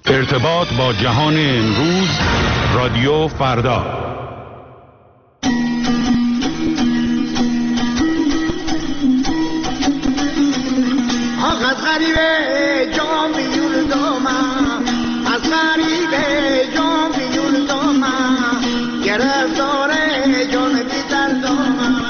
ارتباط با جهان امروز، رادیو فردا. آخ از غریبه جام بیول دومم، از غریبه جام بیول دومم، گرفتاره جان بیتر دومم.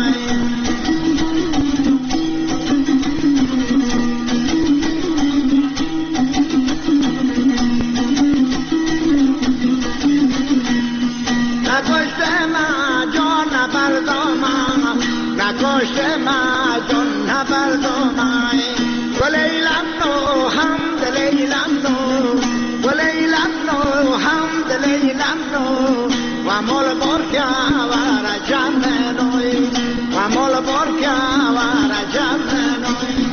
نکشته من جان نبردامم، نکشته من جان نبردامم. ولیلم نو هم دلیلم نو، ولیلم نو هم دلیلم نو، و مال برکه و رجم نوی، و مال برکه و رجم نوی.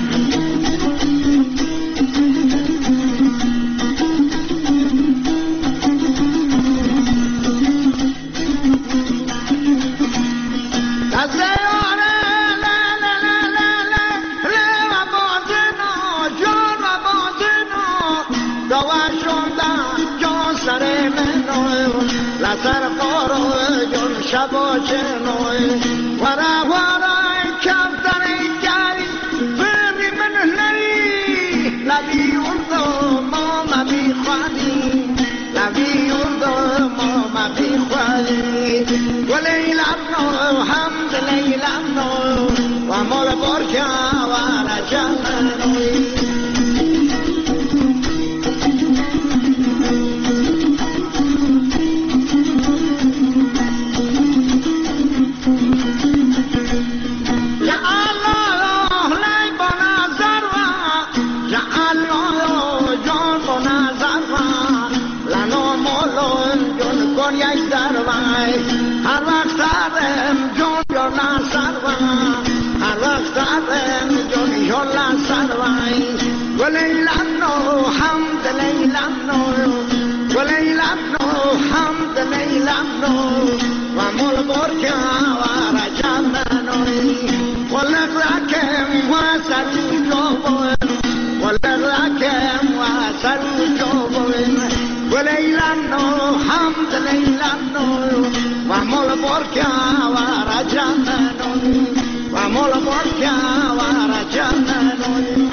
سر قارو جون شبا چنوی ورا ورا کفتر گری بری من نری لبی اردو ما بی خوانی، لبی اردو ما بی خوانی. ولیلم نو هم دلیلم نو، و مال برکه و رجم نوی. هر وقت دارم جون یا نسروان، هر وقت دارم جون یا نسروان. ولیلم نو هم دلیلم نو، ولیلم نو هم دلیلم نو، و مال برکه و رجم نوی. ولق رکم و سرو جوبن، ولق رکم و سرو جوبن. ولیلم نو هم دلیلم نو، و مال برکه و رجم نوی، و مال برکه و رجم نوی.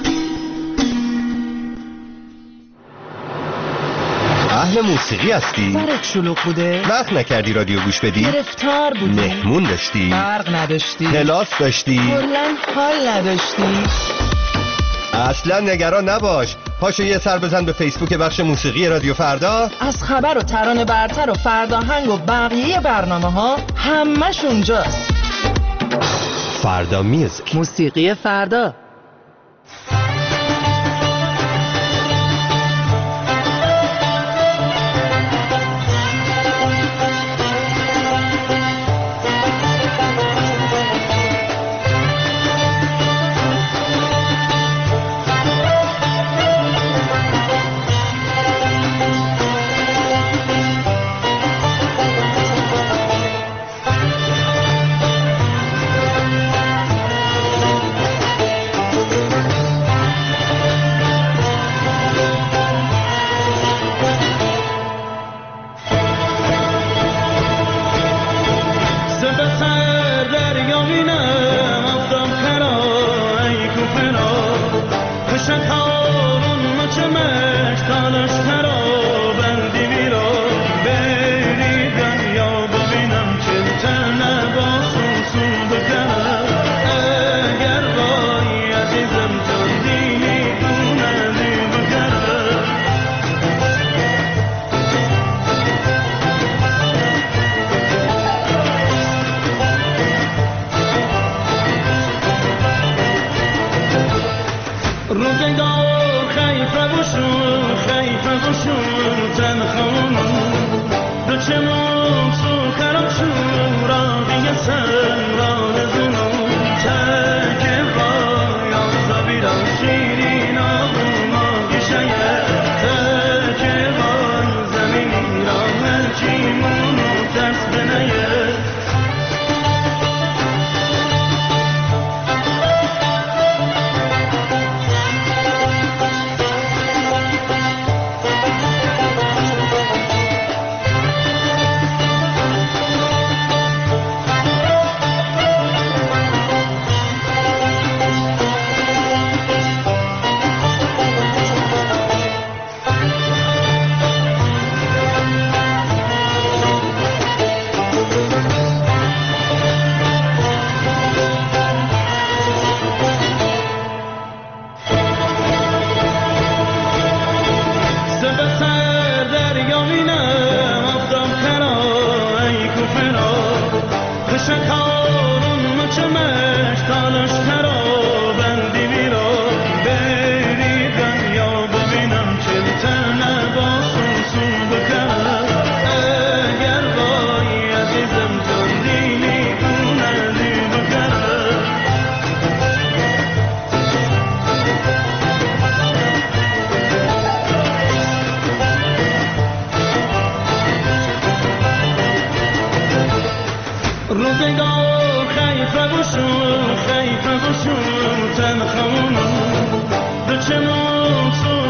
اهل موسیقی هستی؟ سرت شلوغ بوده؟ وقت نکردی رادیو گوش بدی؟ گرفتار بودی؟ مهمون داشتی؟ برق نداشتی؟ کلاس داشتی؟ کلاً حال نداشتی؟ اصلا نگران نباش، پاشو یه سر بزن به فیسبوک بخش موسیقی رادیو فردا. از خبر و ترانه برتر و فرداهنگ و بقیه برنامه ها همش اونجاست. فردا میوزیک، موسیقی فردا.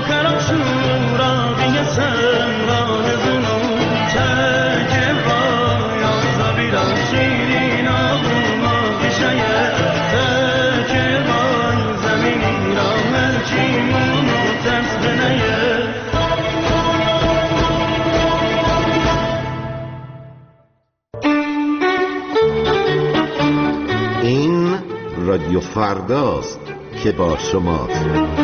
رادیو فرداست که با شماست.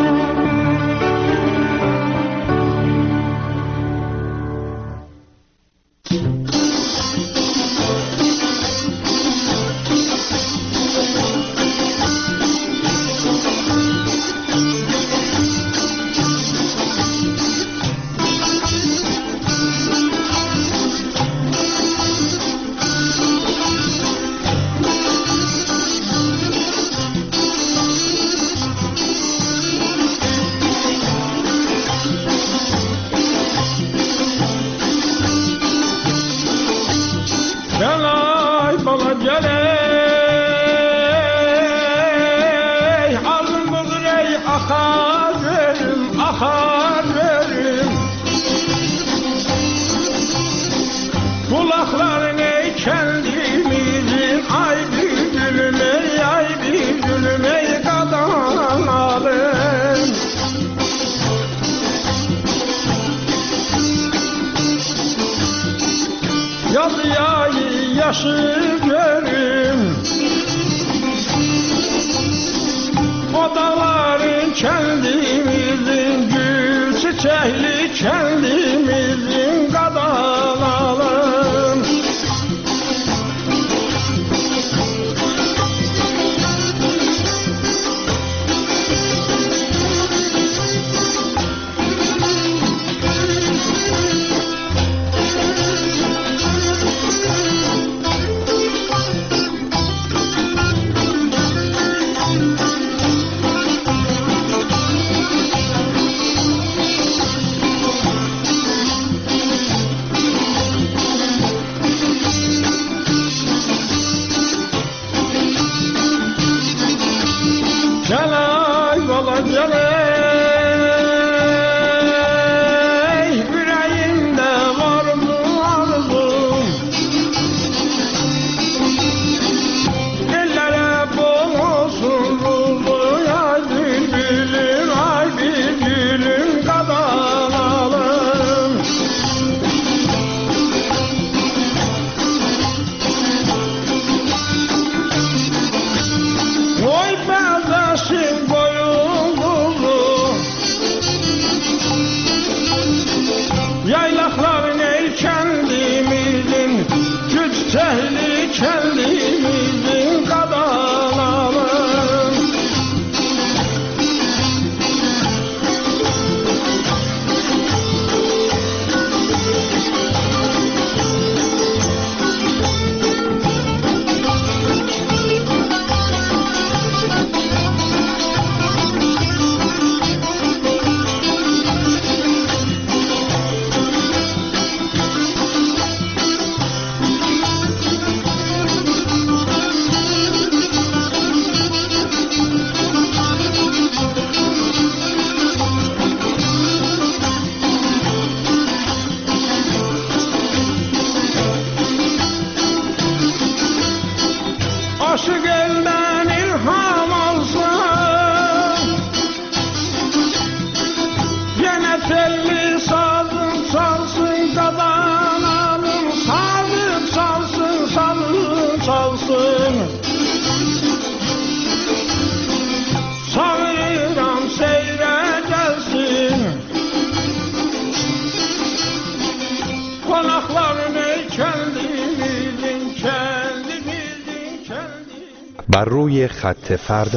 بر روی خط فردا.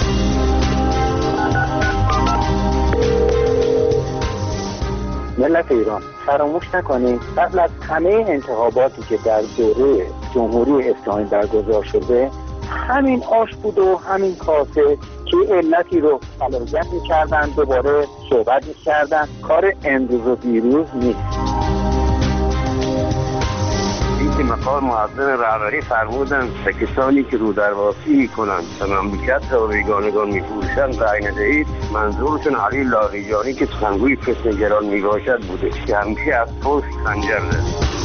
ملت ایران فراموش نکنید قبل از همه انتخاباتی که در دوره جمهوری اسلامی برگزار شده همین آش بود و همین کاسه که علتی رو فلاحیت می‌کردن، دوباره صحبت می‌کردن. کار امروز و دیروز نیست. وقتی که مقام معظم رهبری فرمودن به کسانی که رودرواسی میکنند و مملکت را بیگانگان میفروشند رأی ندهید، منظورشون علی لاریجانی که سخنگوی فتنه‌گران میباشد بوده که همیشه از پشت خنجر زد.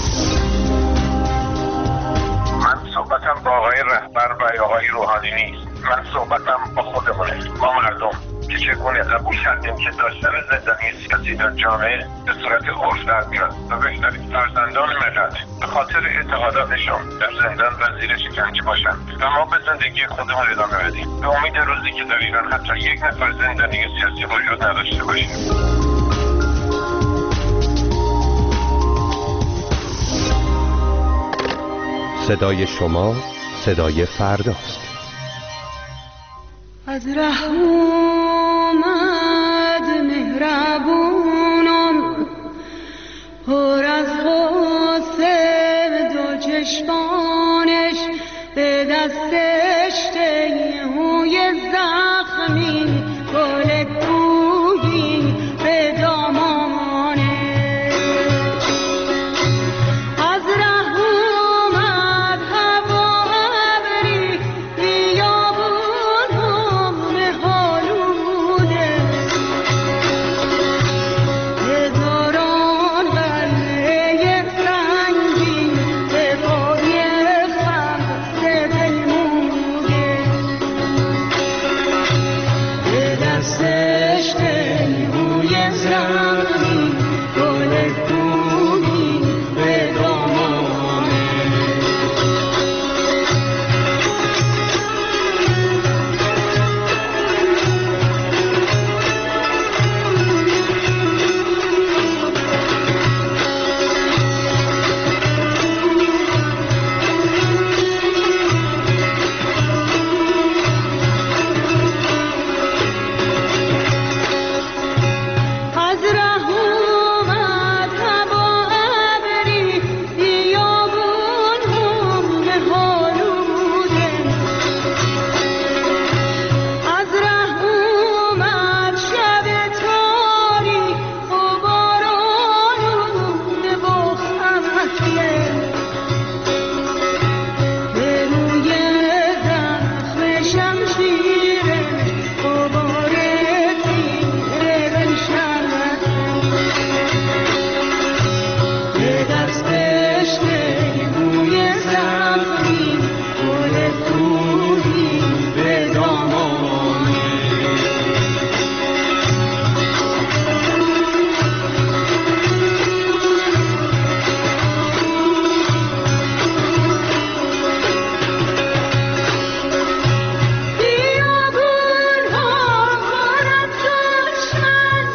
من صحبتم با آقای رهبر و آقای روحانی نیست، من صحبتم با خودمونه، با مردم که چگونه قبول کردیم که داشتن زندانی سیاسی در جامعه به صورت عرف در میاد و بهترین فرزندان ملت به خاطر اعتقاداتشون در زندان و زیر شکنجه باشن و ما به زندگی خودمون ادامه بدیم به امید روزی که در ایران حتی یک نفر زندانی سیاسی وجود نداشته باشه. صدای شما صدای فرداست. از ره اومد مهربونم پر از غصه دو چشمانش به دستش تیهوی زخمی گل کوهی به دامانش از ره اومد هوا ابری بیابون مهالوده هزاران قلعه سنگین به پای خمسه پیموده به دستش تیهوی زخمی گل کوهی به از ره اومد هوا ابری بیابون مهالوده از ره اومد شب تاریک و بارانونه و خمسیه به روی زخم شمشیره غبار تیره بنشود به دستش تیهوی زخمی گل کوهی به دامانه بیابون‌ها پر از دشمن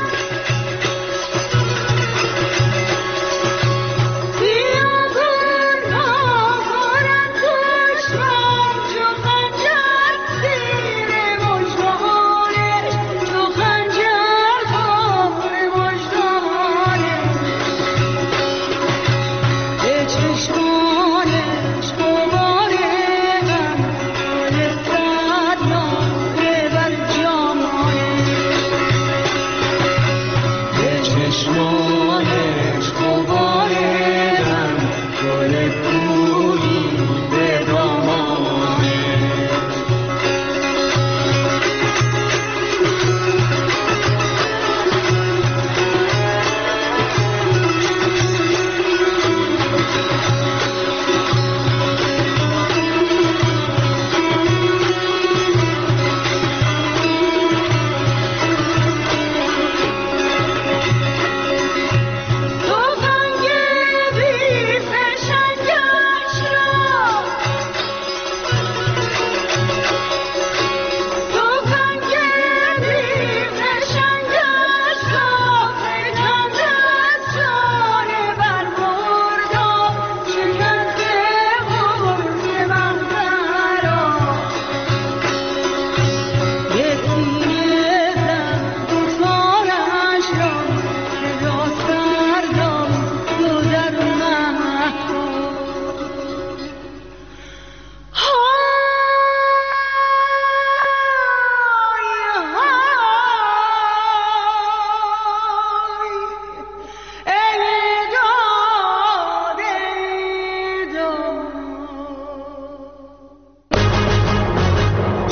بیابون‌ها پر از دشمن چو خنجر زیر مژگانش چو خنجر زیر مژگانش به چشمانش غبار غم گل صدنامه بر جامانش به چشمانش غبار غم گل کوهی به دامانش تفنگ بی فشنگم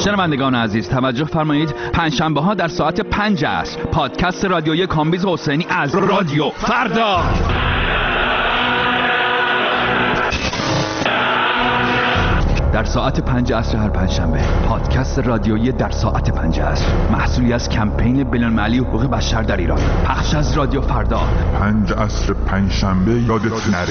شنوندگان عزیز توجه فرمایید، پنجشنبه ها در ساعت 5 عصر پادکست رادیویی کامبیز حسینی از رادیو فردا. در ساعت 5 عصر هر پنجشنبه پادکست رادیویی در ساعت 5 عصر، محصولی از کمپین بین‌المللی حقوق بشر در ایران، پخش از رادیو فردا. 5 عصر پنجشنبه یادت نره.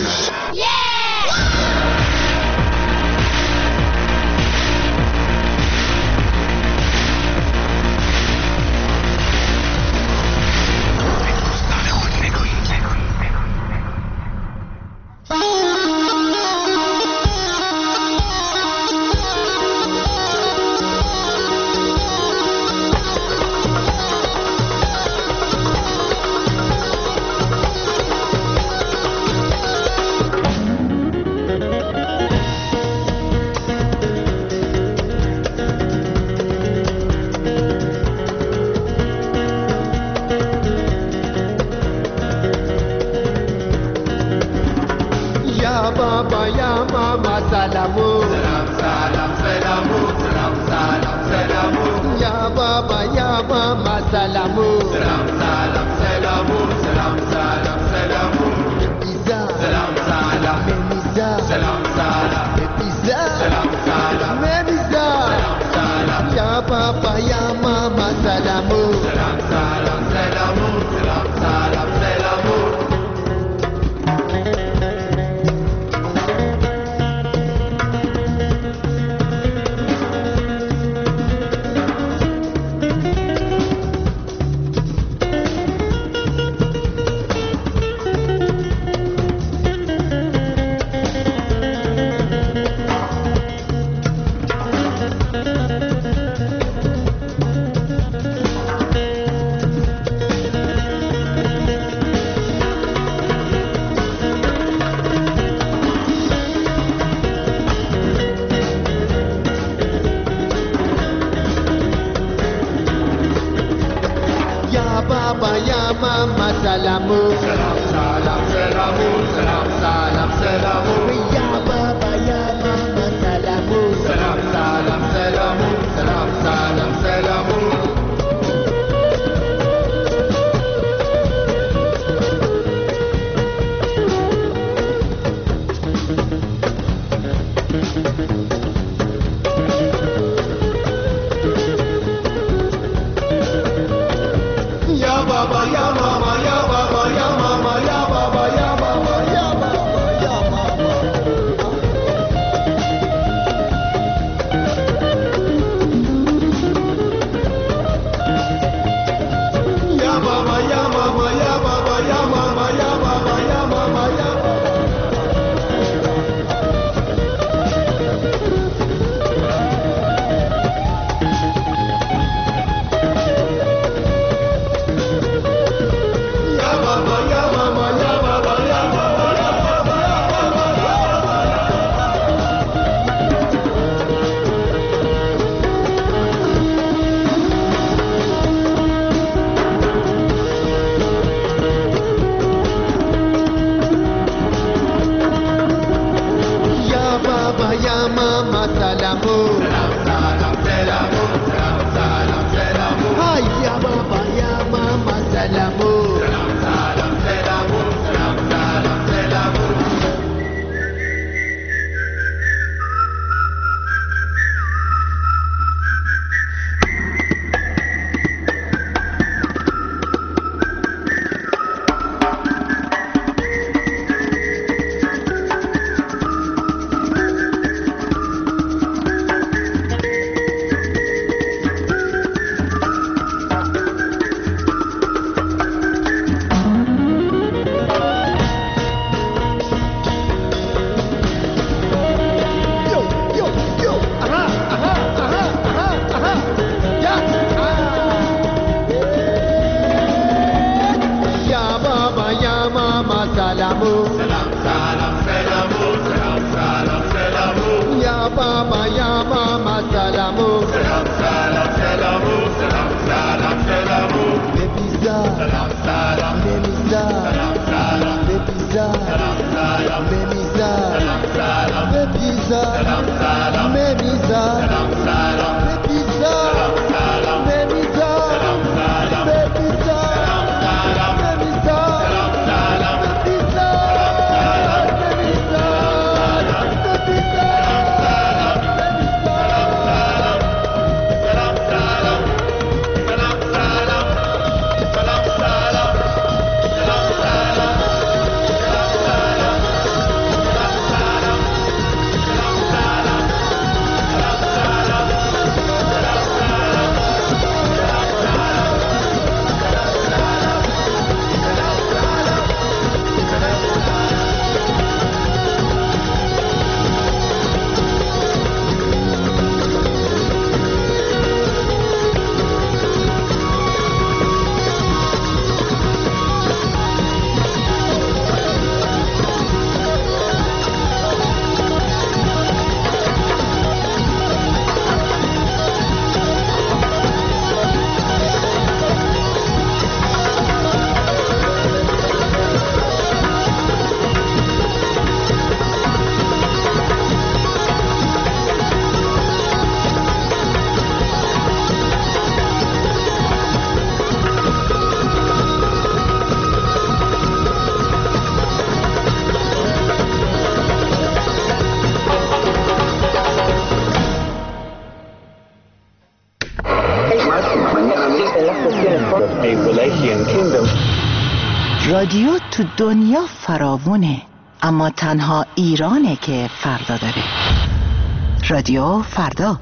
رادیو تو دنیا فراوونه، اما تنها ایرانه که فردا داره. رادیو فردا.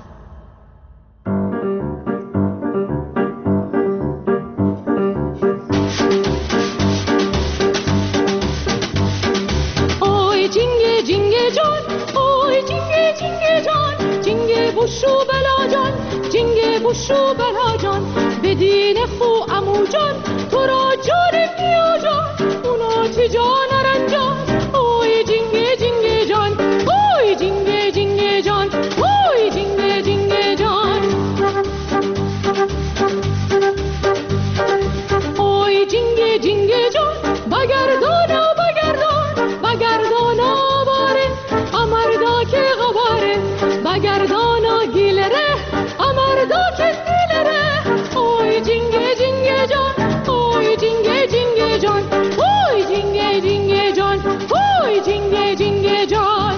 اوی جینگه جینگه جان، اوی جینگه جینگه جان، جینگه بوشو بلا جان، جینگه بوشو بلا جان، بدین خو امو جان، تو را جان میا جان، اونا چی جان رنجان. اوی جینگه جینگه جان، اوی جینگه جینگه جان، اوی جینگه جینگه جان. اوی جینگه جینگه جان، بگردان و بگردان، بگردان آواره امردا که غباره، بگردان و گیلره امردا که دیلره. اوی جینگه جینگه جان، اوی جینگه جینگه جان، اوی جینگه جینگه جان، اوی جینگه جینگه جان.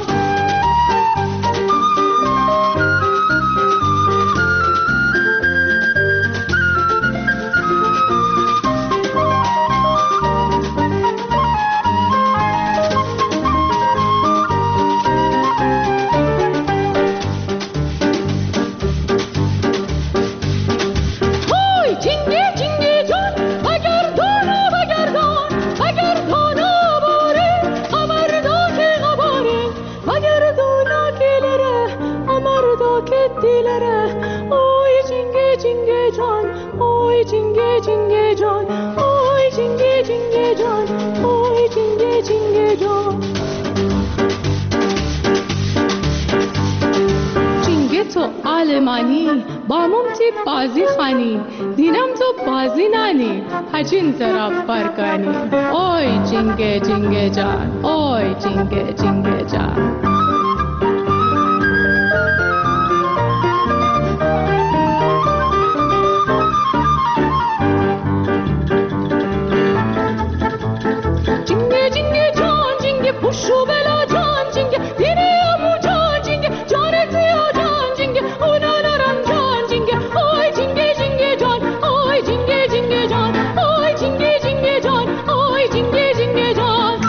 آلمانی با ممتی بازی خانی دینم تو بازی نانی هجین طرف برکانی. اوی جینگه جینگه جان، اوی جینگه جینگه جان. جینگه جینگه جان، جینگه پوشو بلا جان، جینگه دینی امو جان، جینگه جان زیا جان، جینگه اونا نرم جان، جینگه اوی جینگه جینگه جان، اوی جینگه جینگه جان، اوی جینگه جینگه جان، اوی جینگه جینگه جان.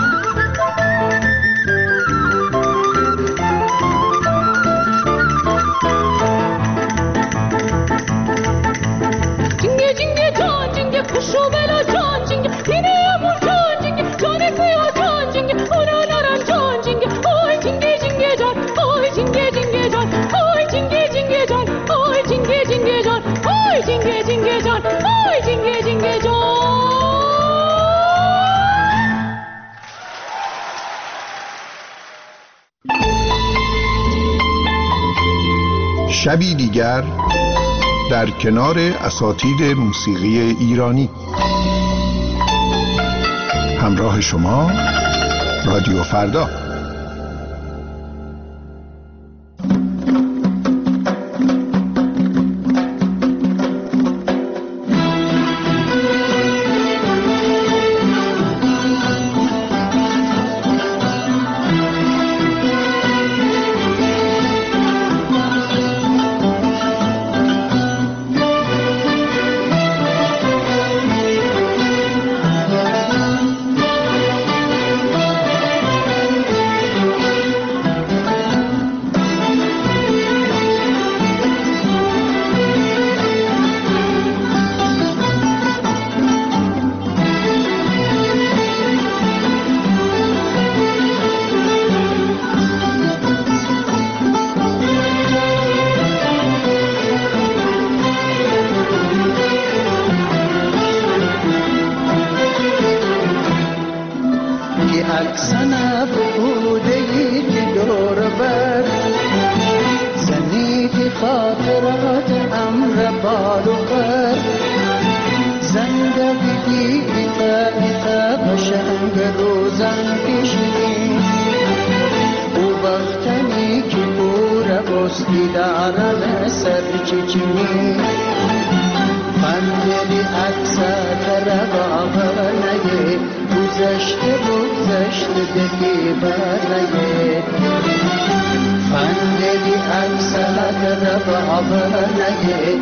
جینگه جینگه جان، جینگه پوشو بلا جان، جینگه دینی امو جان، جینگه جان زیا جان، جینگه اونا نرم جان، جینگه اوی جینگه جینگه جان، اوی جینگه جینگه جان، اوی جینگه جینگه جان، اوی جینگه جینگه جان، اوی جینگه جینگه جان، اوی جینگه جینگه جان. شبی دیگر در کنار اساتید موسیقی ایرانی. همراه شما رادیو فردا.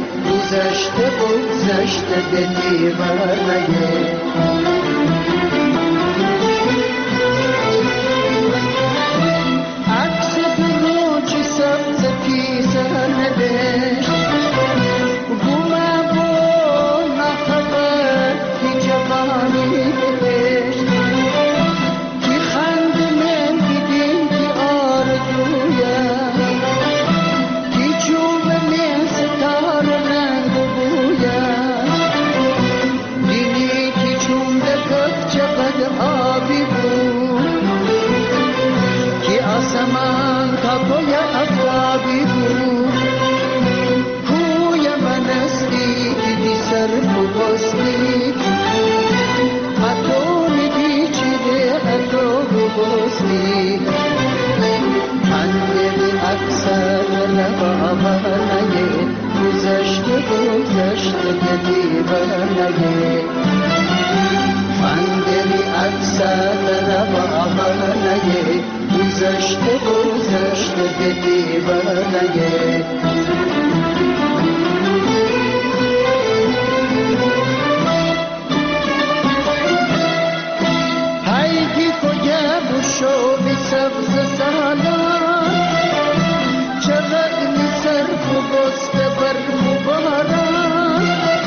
گذشته بگذشته به دیوار نگه بستی پندلی اکثر نبابانگه گذشته که دیوانگه پندلی اکثر نبابانگه گذشته که دیوانگه شو بی سبز سالان چقدر می صرف و بست برف و باران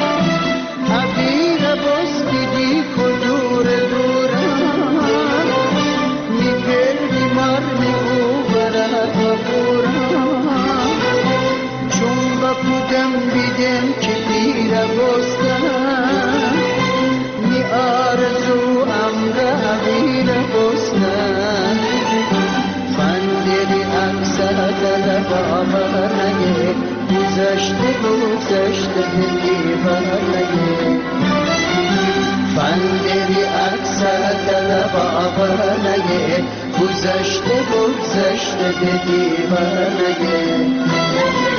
حبیر بست دی کدور دوران می کردی مار می برد و بوران چون با کودم بیدم که دیر بستن می آرزو امر حبیر بستن فندلی اکثر بابانگه گذشته دیوانگه فندلی اکثر بابانگه گذشته دیوانگه